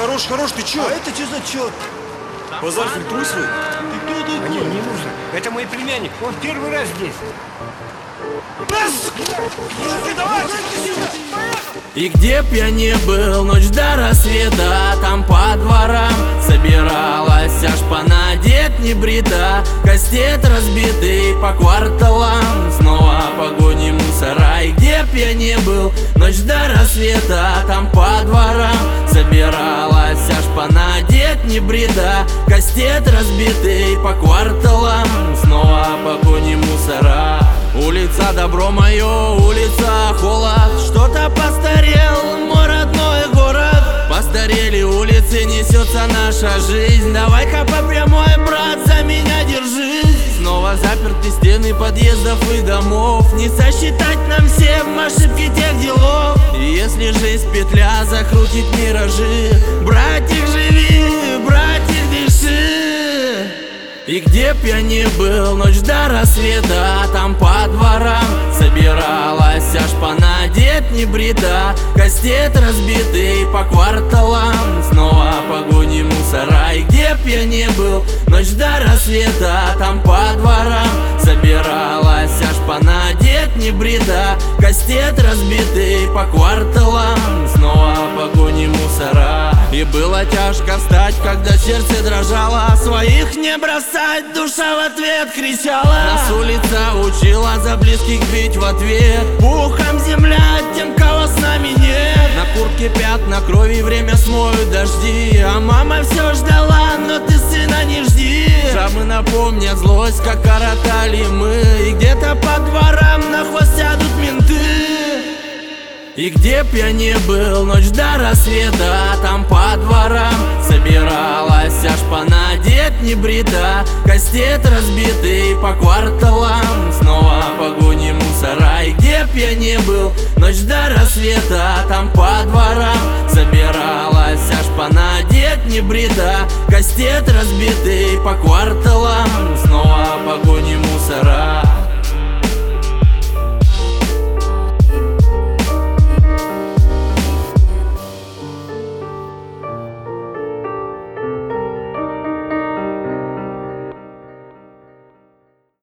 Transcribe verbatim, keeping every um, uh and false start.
хорош, хорош, ты чё? А это что за чёрт? Базар фильтруй свой. Ты кто такой? Не, не нужно. Это мой племянник. Он первый раз здесь. И где б я не был, ночь до рассвета, там по дворам собиралась аж понадеть небрита. Кастет разбитый по кварталам, снова погони мусора. И где б я не был, ночь до рассвета, там по дворам собиралась аж понадеть небрита. Кастет разбитый по кварталам, снова погони мусора. Улица добро мое, улица холод. Что-то постарел мой родной город. Постарели улицы, несется наша жизнь. Давай-ка по прямой, брат, за меня держись. Снова заперты стены подъездов и домов. Не сосчитать нам всем ошибки тех делов. И если жизнь петля закрутит миражи, братик, живи, братик, дыши. И где б я не был, ночь до рассвета, там по дворам собиралась аж понадеть небрита. Кастет разбитый по кварталам, снова погони мусора. И где б я не был, ночь до рассвета, там по дворам собиралась аж понадеть небрита. Кастет разбитый по кварталам, снова погони мусора. И было тяжко встать, когда сердце дрожало. Своих не бросать, душа в ответ кричала. Нас улица учила за близких бить в ответ. Пухом земля тем, кого с нами нет. На куртке пятна крови, время смоют дожди. А мама все ждала, но ты сына не жди. Шрамы напомнят злость, как коротали мы. И где-то по дворам на хвост сядут менты. И где б я не был, ночь до рассвета, там по дворам собиралась аж понадеть небрита. Кастет разбитый по кварталам, снова погони мусора. И где б я не был, ночь до рассвета, там по дворам собиралась аж понадеть небрита. Кастет разбитый по кварталам, снова погони мусора.